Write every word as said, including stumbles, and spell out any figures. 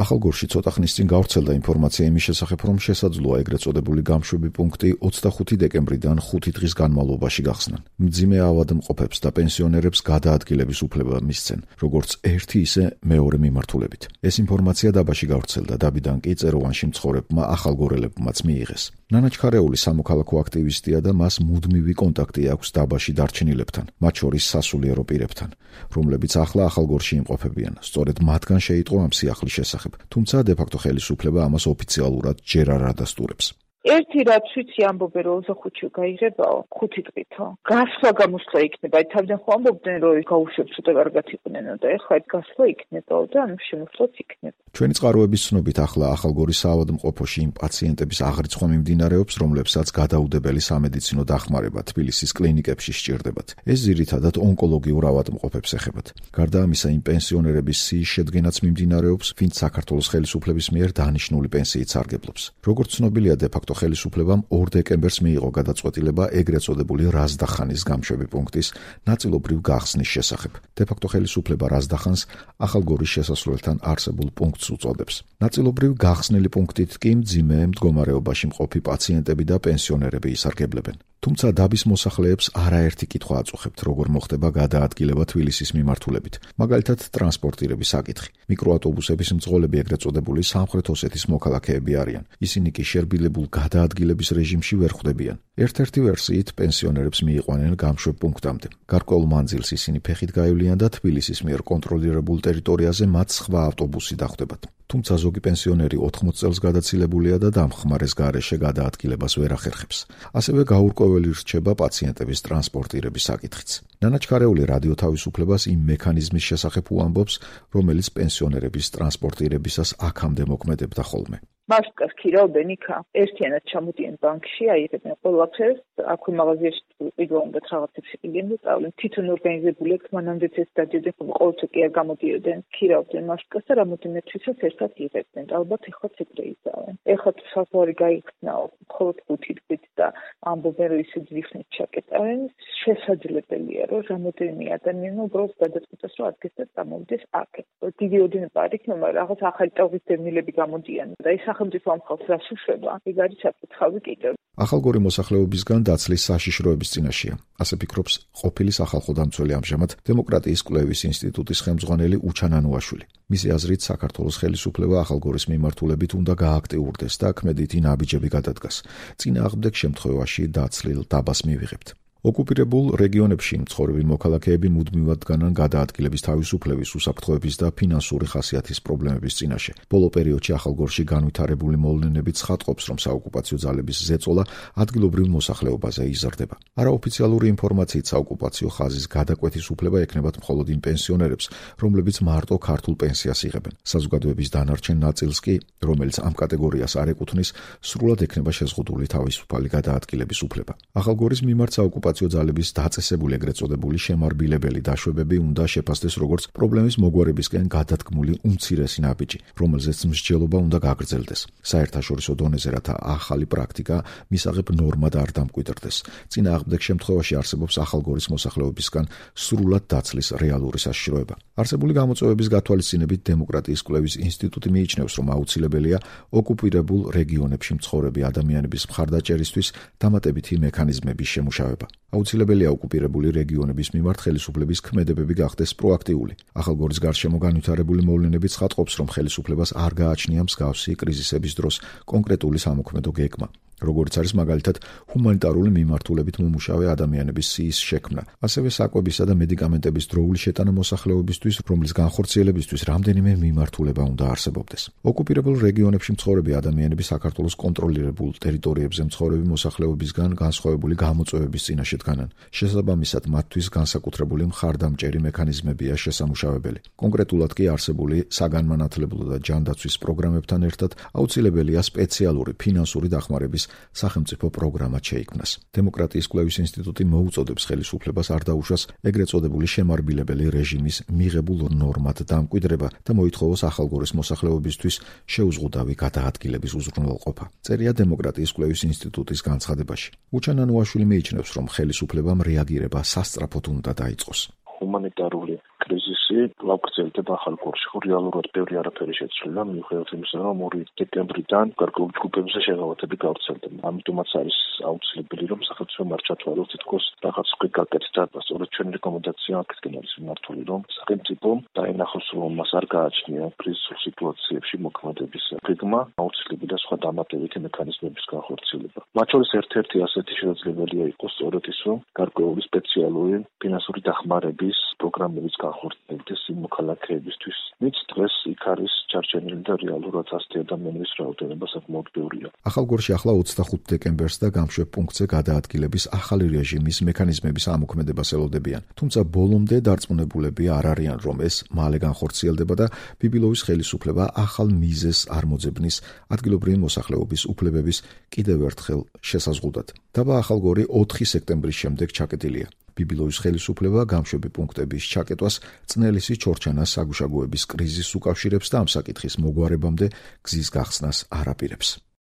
ახალგორში ცოტა ხნის წინ გავრცელდა ინფორმაცია იმის შესახებ, რომ შესაძლოა ეგრეთ წოდებული გამშვები პუნქტი ოცდახუთი დეკემბრიდან ხუთი დღის განმავლობაში გახსნან. მძიმე ავადმყოფებს და პენსიონერებს გადაადგილების უფლება მისცენ, როგორც ერთი ისე მეორე მიმართულებით. ეს ინფორმაცია დაბაში გავრცელდა, დაბიდან კი წეროვანში მცხოვრებმა ახალგორელებმაც მიიღეს. ნანა ჩქარეული სამოქალაქო აქტივისტია და მას მუდმივი კონტაქტი აქვს დაბაში დარჩენილებთან, მათ შორის სასულიერო პირებთან, რომლებიც ახლა ახალგორში იმყოფებიან. სწორედ მათგან შეიტყო ამ სიახლის შესახებ, თუმცა დე-ფაქტო ხელისუფლება ამას ოფიციალურად ჯერ არ ადასტურებს. ერთი რაც ვიცი ამბობენ რომ ოცდახუთში გაიღებაო ხუთი დღითო. გასვლა გამოსვლა იქნება. აი თავიდან ხო ამბობდნენ რომ გაუშვებს ცოტა კარგად იყვნენო და ეხლა ეს გასვლა იქნებაო და ანუ შემოსვლაც იქნება. ჩვენი წყაროების ცნობით ახლა ახალგორის საავადმყოფოში იმ პაციენტების აღრიცხვა მიმდინარეობს, რომლებსაც გადაუდებელი სამედიცინო დახმარება თბილისის კლინიკებში სჭირდებათ. ეს ძირითადად ონკოლოგიურ ავადმყოფებს ეხებათ. გარდა ამისა, იმ პენსიონერების სიის შედგენაც მიმდინარეობს, ვინც საქართველოს ხელისუფლების მიერ დანიშნული პენსიით სარგებლობს. როგორც ცნობილია, დე-ფაქტო ხელისუფლებამ ორ დეკემბერს მიიღო გადაწყვეტილება ეგრეთ წოდებული რაზდახანის გამშვები პუნქტის ნაწილობრივ გახსნის შესახებ. დე-ფაქტო ხელისუფლება რაზდახანს ახალგორის შესასვლელთან არსებულ პუნქტს უწოდებს. ნაწილობრივ გახსნილი პუნქტით კი მძიმე მდგომარეობაში მყოფი პაციენტები და პენსიონერები ისარგებლებენ. თუმცა დაბის მოსახლეებს არაერთი კითხვა აწუხებთ, როგორ მოხდება გადაადგილება თბილისის მიმართულებით. მაგალითად, ტრანსპორტირების საკითხი. მიკროავტობუსების მძღოლები ეგრეთ წოდებული სამხრეთ ოსეთის მოქალაქეები არიან. ისინი კი შერბილებულ გადაადგილების რეჟიმში ვერ ხვდებიან. ერთ-ერთი ვერსიით პენსიონერებს მიიყვანენ გამშვებ პუნქტამდე. გარკვეულ მანძილს ისინი ფეხით გაივლიან და თბილისის მიერ კონტროლირებულ ტერიტორიაზე მათ სხვა ავტობუსი დახვდებათ. თუმცა ზოგი პენსიონერი ოთხმოცი წელს გადაცილებულია და დამხმარეს გარეშე გადაადგილებას ვერ ახერხებს. ასევე გაურკვეველი რჩება პაციენტების ტრანსპორტირების საკითხიც. ნანა ჩქარეული რადიო თავისუფლებას იმ მექანიზმის შესახებ უამბობს, რომელიც პენსიონერების ტრანსპორტირებისას აქამდე მოქმედებდა ხოლმე. მასკას ქირავდნენ იქა, ერთიანად ჩამოდიან ბანკში, აიღებენ ყველაფერს, აქვე მაღაზიაში პირველ უნდა რაღაცებს იყიდნენ და სწავლენ. თვითონ ორგანიზებული აქვს, მანამდეც ეს დადიოდნენ, ყოველთვის კი არ გამოდიოდნენ, ქირავდნენ მასკას და რამოდენიმე თვისაც ერთად იღებდნენ. ალბათ ეხლა ეგრე იზავენ. ეხლა საუბარი გაიხსნაო, მხოლოდ ხუთი დღით და ამბობენ რომ ისე ძიხნით ჩაკეტავენ, შესაძლებელია რომ რამოდენიმე ადამიანი უბრალოდ გადაწყვეტეს რომ ადგეს და წამოვიდეს აქეთ. დიდი ოდინება არ იქნება, მაგრამ რაღაც ახალი ტალღის დევნილები გამოდიან და ის სახელმწიფო ამ ხალხს რას უშვება? ეგ არის საკითხავი კიდევ. ახალგორი მოსახლეობისგან დაცლის საშიშროების წინაშეა. ასე ფიქრობს ყოფილი სახალხო დამცველი ამჟამად დემოკრატიის კვლევის ინსტიტუტის ხელმძღვანელი უჩან ანუაშვილი. მისი აზრით, საქართველოს ხელისუფლება ახალგორის მიმართულებით უნდა გააქტიურდეს და ქმედითი ნაბიჯები გადადგას. წინააღმდეგ შემთხვევაში დაცლილ დაბას მივიღებთ. ოკუპირებულ რეგიონებში მცხოვრები მოქალაქეები მუდმივად დგანან გადაადგილების თავისუფლების, უსაფრთხოების და ფინანსური ხასიათის პრობლემების წინაშე. ბოლო პერიოდში ახალგორში განვითარებული მოვლენები ცხადყოფს, რომ საოკუპაციო ძალების ზეწოლა ადგილობრივ მოსახლეობაზე იზრდება. არაოფიციალური ინფორმაციით საოკუპაციო ხაზის გადაკვეთის უფლება ექნებათ მხოლოდ იმ პენსიონერებს, რომლებიც მარტო ქართულ პენსიას იღებენ. საზოგადოების დანარჩენ ნაწილს კი, რომელიც ამ კატეგორიას არ ეკუთვნის, სრულად ექნება შეზღუდული თავისუფალი გადაადგილების უფლება. ახალგორის მიმართ საოკუპაციო ძალების დაწესებული ეგრეთ წოდებული შემარბილებელი დაშვებები უნდა შეფასდეს როგორც პრობლემის მოგვარებისკენ გადადგმული უმცირესი ნაბიჯი, რომელზეც მსჯელობა უნდა გაგრძელდეს. საერთაშორისო დონეზე რათა ახალი პრაქტიკა მისაღებ ნორმად არ დამკვიდრდეს. წინააღმდეგ შემთხვევაში არსებობს ახალგორის მოსახლეობისგან სრულად დაცლის რეალური საშიშროება. არსებული გამოწვევების გათვალისწინებით დემოკრატიის კვლევის ინსტიტუტი მიიჩნევს, რომ აუცილებელია ოკუპირებულ რეგიონებში მცხოვრები ადამიანების მხარდაჭერისთვის დამატებითი მექანიზმების შემუშავება. აუცილებელია ოკუპირებული რეგიონების მიმართ ხელისუფლების ქმედებები გახდეს პროაქტიული. ახალგორის გარშემო განვითარებული მოვლენები ცხადყოფს, რომ ხელისუფლებას არ გააჩნია მსგავსი კრიზისების დროს კონკრეტული სამოქმედო გეგმა. როგორც არის მაგალითად ჰუმანიტარული მიმართულებით მომუშავე ადამიანების სიის შექმნა, ასევე საკვებისა და მედიკამენტების დროული შეტანა მოსახლეობისთვის, რომლის განხორციელებისთვის რამდენიმე მიმართულება უნდა არსებობდეს. ოკუპირებულ რეგიონებში მცხოვრები ადამიანები საქართველოს კონტროლირებულ ტერიტორიებზე მცხოვრები მოსახლეობისგან განსხვავებული გამოწვევების წინაშე დგანან. შესაბამისად, მათთვის განსაკუთრებული მხარდამჭერი მექანიზმებია შესამუშავებელი. კონკრეტულად კი არსებული საგანმანათლებლო და ჯანდაცვის პროგრამებთან ერთად აუცილებელია სპეციალური ფინანსური დახმარების სახელმწიფო პროგრამა შეიქმნას. დემოკრატიის კვლევის ინსტიტუტი მოუწოდებს ხელისუფლებას არ დაუშვას ეგრეთ წოდებული შემარბილებელი რეჟიმის მიღებულ ნორმად დამკვიდრება და მოითხოვოს ახალგორის მოსახლეობისთვის შეუზღუდავი გადაადგილების უზრუნველყოფა. წერია დემოკრატიის კვლევის ინსტიტუტის განცხადებაში. უჩან ანუაშვილი მიიჩნევს, რომ ხელისუფლებამ რეაგირება სასწრაფოდ უნდა დაიწყოს. ჰუმანიტარული კრიზისი კვლავ გრძელდება ახალ გორში. ხო რეალურად ბევრი არაფერი შეცვლილა, მიუხედავად იმისა, რომ ორი დეკემბრიდან გარკვეულ ჯგუფებზე შეღავათები გავრცელდება. ამიტომაც არის აუცილებელი, რომ სახელმწიფომ არ ჩათვალოს თითქოს რაღაც ხვი გაკეთდა. სწორედ ჩვენი რეკომენდაცია აქეთკენ არის მიმართული, რომ სახელმწიფომ დაინახოს, რომ მას არ გააჩნია კრიზისულ სიტუაციებში მოქმედების გეგმა, აუცილებელი და სხვა დამატებითი მექანიზმების განხორციელება. მათ შორის ერთ-ერთი ასეთი შესაძლებელია იყოს სწორედ ის, რომ გარკვეული სპეციალური ფინანსური დახმარების პროგრამების განხორციელდეს იმ მოქალაქეებისთვის, ვინც დღეს იქ არის ჩარჩენილი და რეალურად ასეთი ადამიანების რაოდენობა საკმაოდ ბევრია. ახალგორში ახლა ოცდახუთ დეკემბერს და გამშვებ პუნქტზე გადაადგილების ახალი რეჟიმის მექანიზმების ამოქმედებას ელოდებიან. თუმცა ბოლომდე დარწმუნებულები არ არიან, რომ ეს მალე განხორციელდება და ბიბილოვის ხელისუფლება ახალ მიზეზს არ მოძებნის ადგილობრივი მოსახლეობის უფლებების კიდევ ერთხელ შესაზღუდად. დაბა ახალგორი ოთხი სექტემბრის შემდეგ ჩაკეტილია. ბიბილოვის ხელისუფლება გამშვები პუნქტების ჩაკეტვას წნელისი ჩორჩანას საგუშაგოების კრიზისს უკავშირებს და ამ საკითხის მოგვარებამდე გზის გახსნას არ აპირებს.